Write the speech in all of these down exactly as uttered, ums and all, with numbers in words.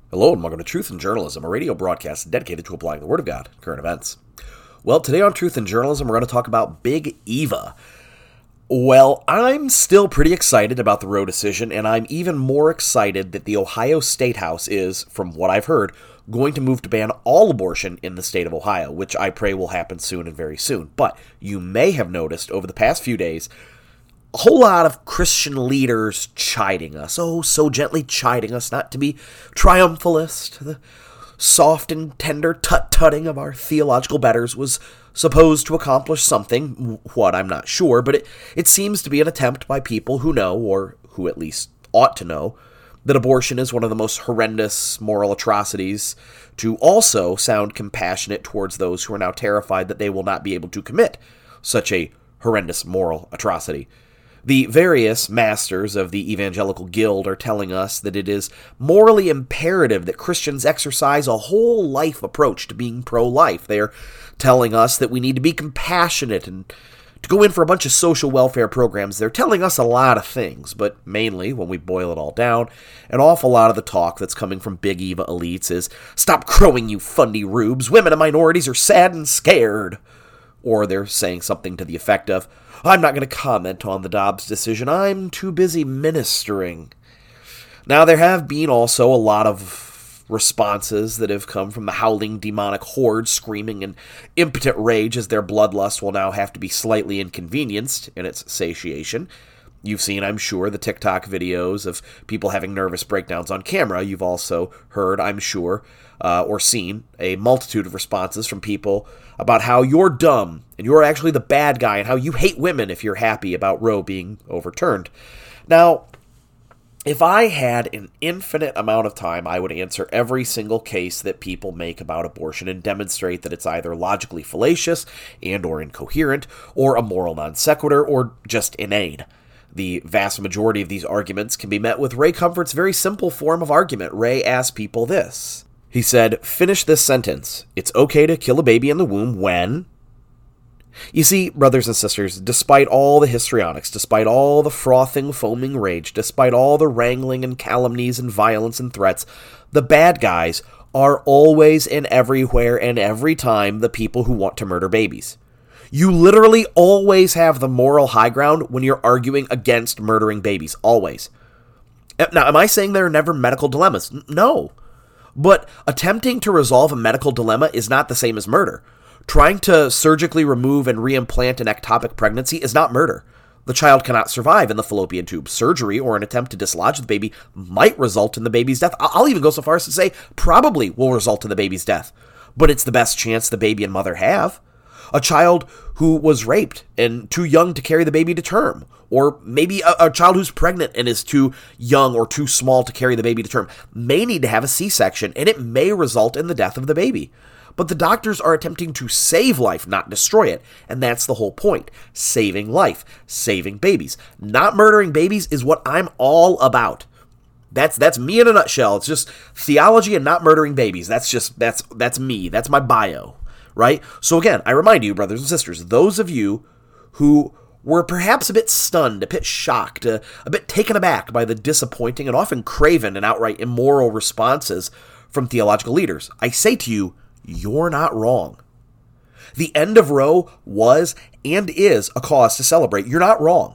Hello and welcome to Truth in Journalism, a radio broadcast dedicated to applying the Word of God to current events. Well, today on Truth in Journalism, we're going to talk about Big Eva. Well, I'm still pretty excited about the Roe decision, and I'm even more excited that the Ohio State House is, from what I've heard, going to move to ban all abortion in the state of Ohio, which I pray will happen soon and very soon. But you may have noticed over the past few days, a whole lot of Christian leaders chiding us, oh, so gently chiding us not to be triumphalist. The soft and tender tut-tutting of our theological betters was supposed to accomplish something, what I'm not sure, but it, it seems to be an attempt by people who know, or who at least ought to know, that abortion is one of the most horrendous moral atrocities, to also sound compassionate towards those who are now terrified that they will not be able to commit such a horrendous moral atrocity. The various masters of the Evangelical Guild are telling us that it is morally imperative that Christians exercise a whole life approach to being pro-life. They are telling us that we need to be compassionate and to go in for a bunch of social welfare programs. They're telling us a lot of things, but mainly, when we boil it all down, an awful lot of the talk that's coming from Big Eva elites is, "Stop crowing, you fundy rubes. Women and minorities are sad and scared." Or they're saying something to the effect of, "I'm not going to comment on the Dobbs decision. I'm too busy ministering." Now, there have been also a lot of responses that have come from the howling demonic horde screaming in impotent rage as their bloodlust will now have to be slightly inconvenienced in its satiation. You've seen, I'm sure, the TikTok videos of people having nervous breakdowns on camera. You've also heard, I'm sure, uh, or seen a multitude of responses from people about how you're dumb and you're actually the bad guy and how you hate women if you're happy about Roe being overturned. Now, if I had an infinite amount of time, I would answer every single case that people make about abortion and demonstrate that it's either logically fallacious and or incoherent, or a moral non sequitur, or just inane. The vast majority of these arguments can be met with Ray Comfort's very simple form of argument. Ray asked people this. He said, "Finish this sentence. It's okay to kill a baby in the womb when..." You see, brothers and sisters, despite all the histrionics, despite all the frothing, foaming rage, despite all the wrangling and calumnies and violence and threats, the bad guys are always and everywhere and every time the people who want to murder babies. You literally always have the moral high ground when you're arguing against murdering babies. Always. Now, am I saying there are never medical dilemmas? No. But attempting to resolve a medical dilemma is not the same as murder. Trying to surgically remove and reimplant an ectopic pregnancy is not murder. The child cannot survive in the fallopian tube. Surgery or an attempt to dislodge the baby might result in the baby's death. I'll even go so far as to say probably will result in the baby's death. But it's the best chance the baby and mother have. A child who was raped and too young to carry the baby to term, or maybe a, a child who's pregnant and is too young or too small to carry the baby to term, may need to have a C-section, and it may result in the death of the baby. But the doctors are attempting to save life, not destroy it, and that's the whole point. Saving life, saving babies. Not murdering babies is what I'm all about. That's that's me in a nutshell. It's just theology and not murdering babies. That's just, that's that's me. That's my bio. Right? So again, I remind you, brothers and sisters, those of you who were perhaps a bit stunned, a bit shocked, a, a bit taken aback by the disappointing and often craven and outright immoral responses from theological leaders, I say to you, you're not wrong. The end of Roe was and is a cause to celebrate. You're not wrong.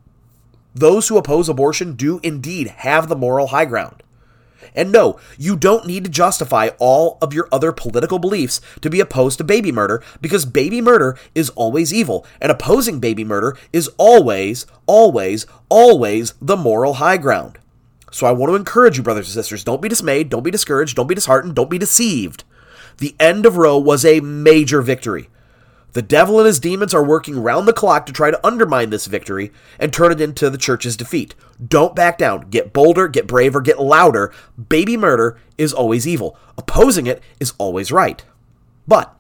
Those who oppose abortion do indeed have the moral high ground. And no, you don't need to justify all of your other political beliefs to be opposed to baby murder, because baby murder is always evil, and opposing baby murder is always, always, always the moral high ground. So I want to encourage you, brothers and sisters, don't be dismayed, don't be discouraged, don't be disheartened, don't be deceived. The end of Roe was a major victory. The devil and his demons are working round the clock to try to undermine this victory and turn it into the church's defeat. Don't back down. Get bolder, get braver, get louder. Baby murder is always evil. Opposing it is always right. But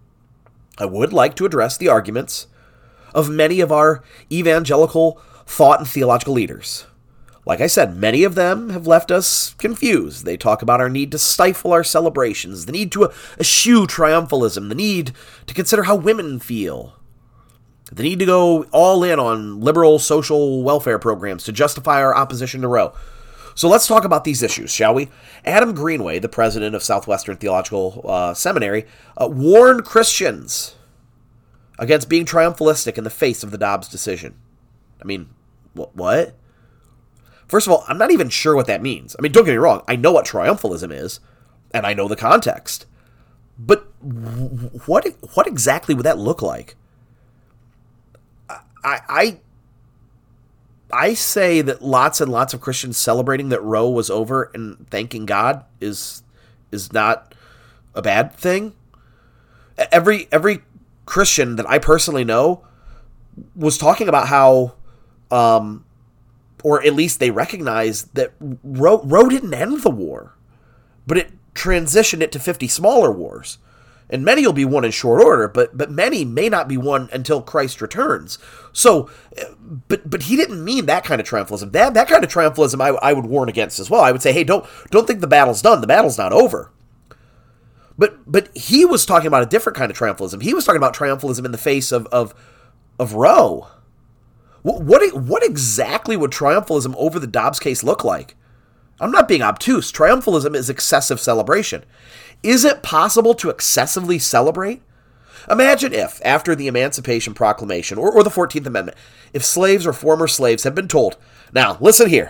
I would like to address the arguments of many of our evangelical thought and theological leaders. Like I said, many of them have left us confused. They talk about our need to stifle our celebrations, the need to eschew triumphalism, the need to consider how women feel, the need to go all in on liberal social welfare programs to justify our opposition to Roe. So let's talk about these issues, shall we? Adam Greenway, the president of Southwestern Theological uh, Seminary, uh, warned Christians against being triumphalistic in the face of the Dobbs decision. I mean, wh- what? First of all, I'm not even sure what that means. I mean, don't get me wrong. I know what triumphalism is, and I know the context. But what what exactly would that look like? I I I say that lots and lots of Christians celebrating that Roe was over and thanking God is is not a bad thing. Every every Christian that I personally know was talking about how, um, or at least they recognize that Roe, Roe didn't end the war, but it transitioned it to fifty smaller wars. And many will be won in short order, but but many may not be won until Christ returns. So, but but he didn't mean that kind of triumphalism. That that kind of triumphalism I, I would warn against as well. I would say, hey, don't don't think the battle's done. The battle's not over. But but he was talking about a different kind of triumphalism. He was talking about triumphalism in the face of of of Roe. What what, what exactly would triumphalism over the Dobbs case look like? I'm not being obtuse. Triumphalism is excessive celebration. Is it possible to excessively celebrate? Imagine if, after the Emancipation Proclamation or, or the fourteenth Amendment, if slaves or former slaves had been told, now, listen here,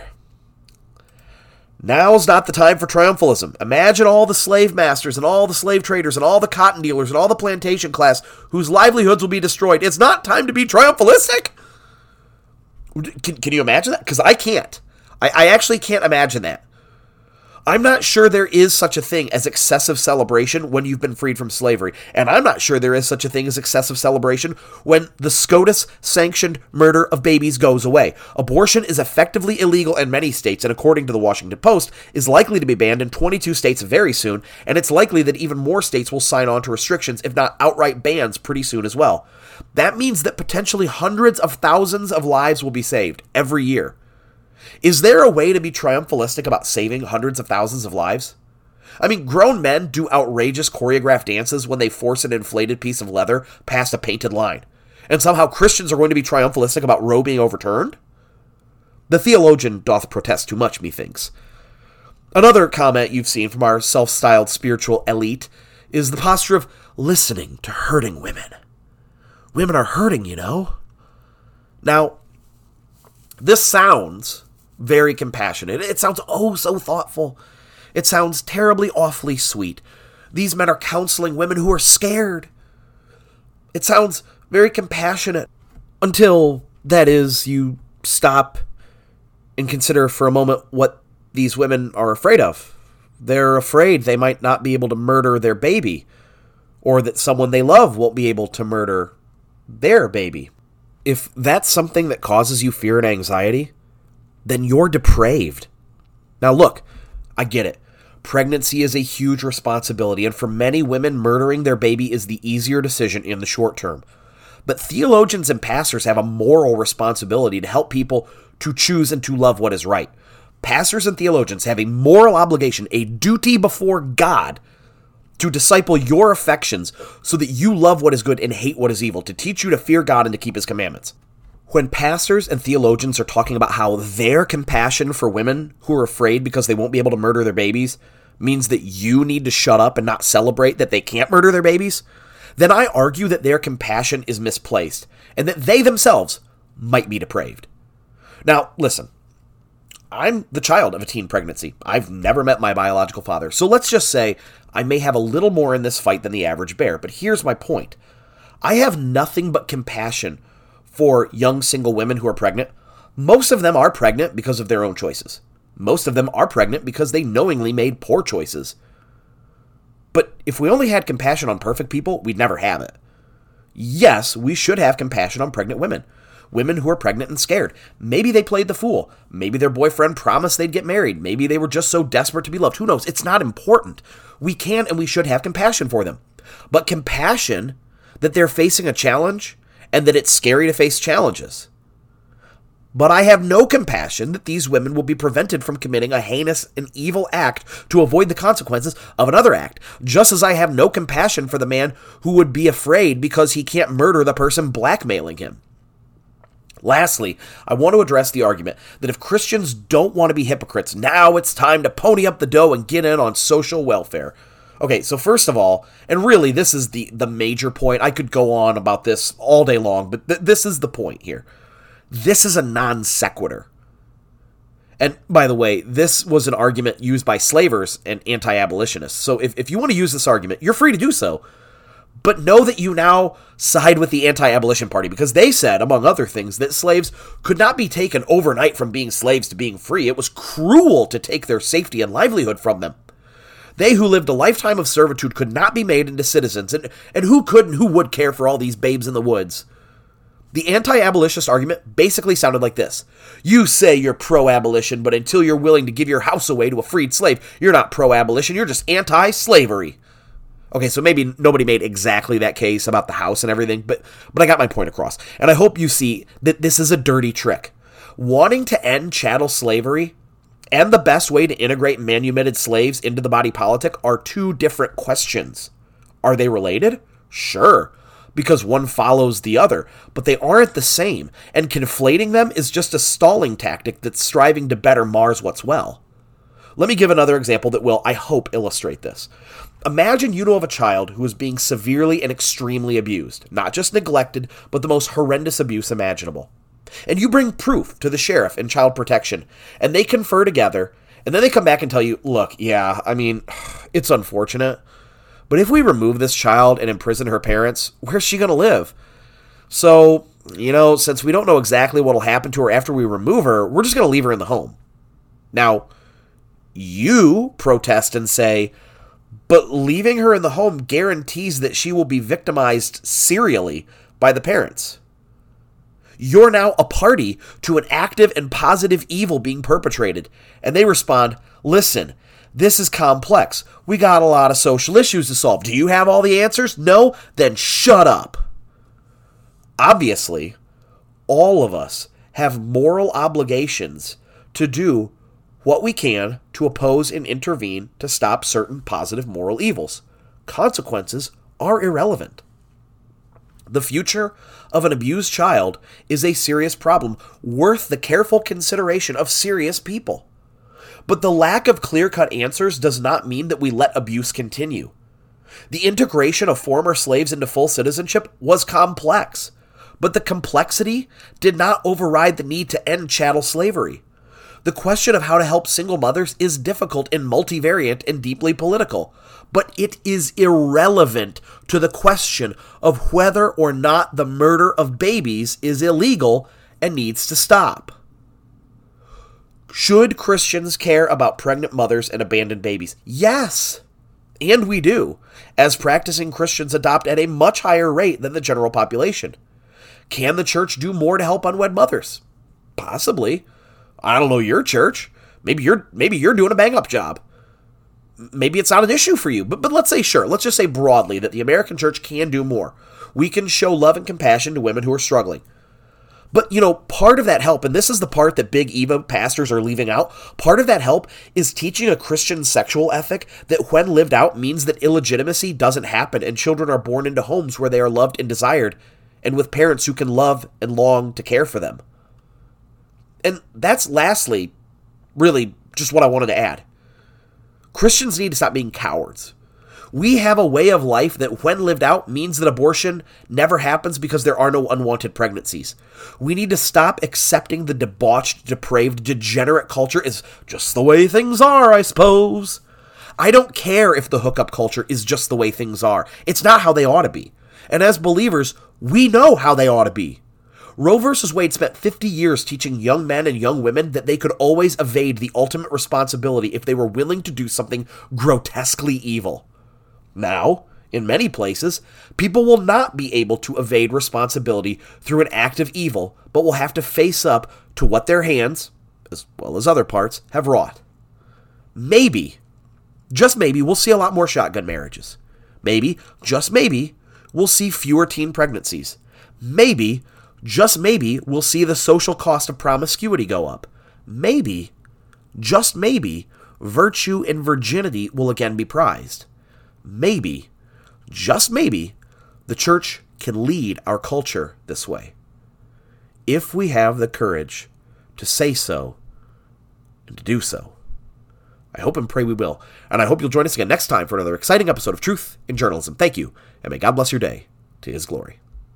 now's not the time for triumphalism. Imagine all the slave masters and all the slave traders and all the cotton dealers and all the plantation class whose livelihoods will be destroyed. It's not time to be triumphalistic. Can, can you imagine that? Because I can't. I, I actually can't imagine that. I'm not sure there is such a thing as excessive celebration when you've been freed from slavery. And I'm not sure there is such a thing as excessive celebration when the SCOTUS-sanctioned murder of babies goes away. Abortion is effectively illegal in many states, and according to the Washington Post, is likely to be banned in twenty-two states very soon, and it's likely that even more states will sign on to restrictions, if not outright bans, pretty soon as well. That means that potentially hundreds of thousands of lives will be saved every year. Is there a way to be triumphalistic about saving hundreds of thousands of lives? I mean, grown men do outrageous choreographed dances when they force an inflated piece of leather past a painted line. And somehow Christians are going to be triumphalistic about Roe being overturned? The theologian doth protest too much, methinks. Another comment you've seen from our self-styled spiritual elite is the posture of listening to hurting women. Women are hurting, you know. Now, this sounds very compassionate. It sounds oh so thoughtful. It sounds terribly awfully sweet. These men are counseling women who are scared. It sounds very compassionate. Until, that is, you stop and consider for a moment what these women are afraid of. They're afraid they might not be able to murder their baby, or that someone they love won't be able to murder their baby. If that's something that causes you fear and anxiety, then you're depraved. Now look, I get it. Pregnancy is a huge responsibility, and for many women, murdering their baby is the easier decision in the short term. But theologians and pastors have a moral responsibility to help people to choose and to love what is right. Pastors and theologians have a moral obligation, a duty before God, to disciple your affections so that you love what is good and hate what is evil, to teach you to fear God and to keep his commandments. When pastors and theologians are talking about how their compassion for women who are afraid because they won't be able to murder their babies means that you need to shut up and not celebrate that they can't murder their babies, then I argue that their compassion is misplaced and that they themselves might be depraved. Now, listen, I'm the child of a teen pregnancy. I've never met my biological father, so let's just say I may have a little more in this fight than the average bear, but here's my point. I have nothing but compassion for young single women who are pregnant. Most of them are pregnant because of their own choices. Most of them are pregnant because they knowingly made poor choices. But if we only had compassion on perfect people, we'd never have it. Yes, we should have compassion on pregnant women. Women who are pregnant and scared. Maybe they played the fool. Maybe their boyfriend promised they'd get married. Maybe they were just so desperate to be loved. Who knows? It's not important. We can and we should have compassion for them. But compassion that they're facing a challenge and that it's scary to face challenges. But I have no compassion that these women will be prevented from committing a heinous and evil act to avoid the consequences of another act, just as I have no compassion for the man who would be afraid because he can't murder the person blackmailing him. Lastly, I want to address the argument that if Christians don't want to be hypocrites, now it's time to pony up the dough and get in on social welfare. Okay, so first of all, and really this is the, the major point, I could go on about this all day long, but th- this is the point here. This is a non sequitur. And by the way, this was an argument used by slavers and anti-abolitionists. So if, if you want to use this argument, you're free to do so. But know that you now side with the anti-abolition party because they said, among other things, that slaves could not be taken overnight from being slaves to being free. It was cruel to take their safety and livelihood from them. They who lived a lifetime of servitude could not be made into citizens. And, and who could and who would care for all these babes in the woods? The anti-abolitionist argument basically sounded like this. You say you're pro-abolition, but until you're willing to give your house away to a freed slave, you're not pro-abolition, you're just anti-slavery. Okay, so maybe nobody made exactly that case about the house and everything, but but I got my point across. And I hope you see that this is a dirty trick. Wanting to end chattel slavery and the best way to integrate manumitted slaves into the body politic are two different questions. Are they related? Sure, because one follows the other, but they aren't the same, and conflating them is just a stalling tactic that's striving to better Mars what's well. Let me give another example that will, I hope, illustrate this. Imagine you know of a child who is being severely and extremely abused, not just neglected, but the most horrendous abuse imaginable. And you bring proof to the sheriff and child protection, and they confer together, and then they come back and tell you, look, yeah, I mean, it's unfortunate, but if we remove this child and imprison her parents, where's she going to live? So, you know, since we don't know exactly what will happen to her after we remove her, we're just going to leave her in the home. Now, you protest and say, but leaving her in the home guarantees that she will be victimized serially by the parents. You're now a party to an active and positive evil being perpetrated. And they respond, listen, this is complex. We got a lot of social issues to solve. Do you have all the answers? No? Then shut up. Obviously, all of us have moral obligations to do what we can to oppose and intervene to stop certain positive moral evils. Consequences are irrelevant. The future of an abused child is a serious problem, worth the careful consideration of serious people. But the lack of clear-cut answers does not mean that we let abuse continue. The integration of former slaves into full citizenship was complex, but the complexity did not override the need to end chattel slavery. The question of how to help single mothers is difficult and multivariate and deeply political, but it is irrelevant to the question of whether or not the murder of babies is illegal and needs to stop. Should Christians care about pregnant mothers and abandoned babies? Yes, and we do, as practicing Christians adopt at a much higher rate than the general population. Can the church do more to help unwed mothers? Possibly. I don't know your church. Maybe you're maybe you're doing a bang-up job. Maybe it's not an issue for you, but but let's say sure. Let's just say broadly that the American church can do more. We can show love and compassion to women who are struggling. But, you know, part of that help, and this is the part that Big Eva pastors are leaving out, part of that help is teaching a Christian sexual ethic that when lived out means that illegitimacy doesn't happen and children are born into homes where they are loved and desired and with parents who can love and long to care for them. And that's lastly, really, just what I wanted to add. Christians need to stop being cowards. We have a way of life that, when lived out, means that abortion never happens because there are no unwanted pregnancies. We need to stop accepting the debauched, depraved, degenerate culture as just the way things are, I suppose. I don't care if the hookup culture is just the way things are. It's not how they ought to be. And as believers, we know how they ought to be. Roe versus Wade spent fifty years teaching young men and young women that they could always evade the ultimate responsibility if they were willing to do something grotesquely evil. Now, in many places, people will not be able to evade responsibility through an act of evil, but will have to face up to what their hands, as well as other parts, have wrought. Maybe, just maybe, we'll see a lot more shotgun marriages. Maybe, just maybe, we'll see fewer teen pregnancies. Maybe, just maybe, we'll see the social cost of promiscuity go up. Maybe, just maybe, virtue and virginity will again be prized. Maybe, just maybe, the church can lead our culture this way. if we have the courage to say so and to do so. I hope and pray we will. And I hope you'll join us again next time for another exciting episode of Truth in Journalism. Thank you, and may God bless your day to His glory.